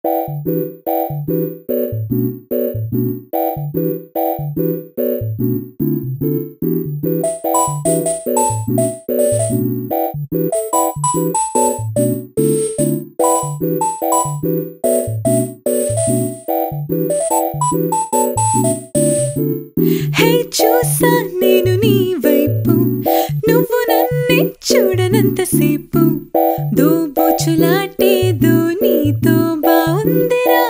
హే చూసా నేను నీ వైపు నువ్వు నన్నే చూడనంతసేపు దోబూచులాటేదో నీతో బావుందిరా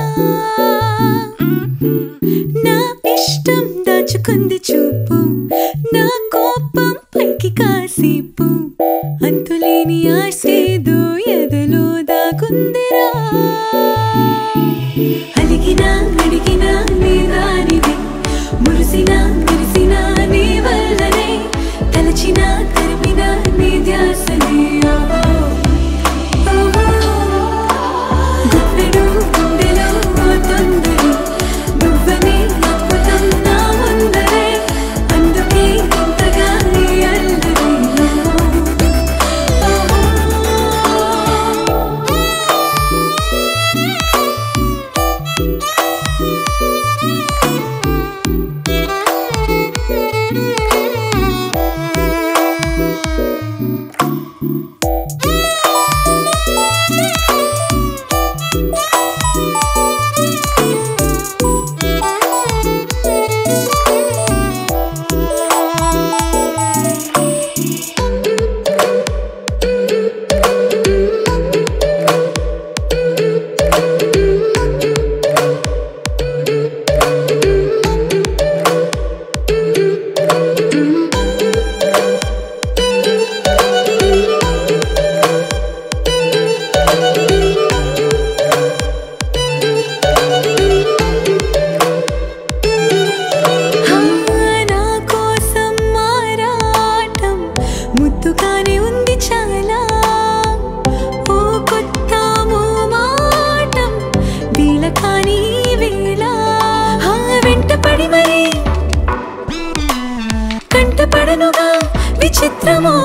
నా ఇష్టం దాచుకుంది చూపు నా కోపం పైకి కాసేపు అంతులేని ఆశేదో ఎదలో దాగుందిరా అలిగినా అడిగినా నీ దారివే మురిసినా మెరిసినా నీ వల్లనే తలచినా తరిమినా నీ ధ్యాసనే గుప్పెడు గుండెలో తొందరి నువ్వనే అద్భుతం నా ముందరే అందుకే ఇంతగా నీ అల్లరి ముద్దుగానే ఉంది చాలా ఓ కొత్త మోమాటం వీళ్ళ కానీ వేళ వెంటపడి మరి కంటపడనుగా విచిత్రమో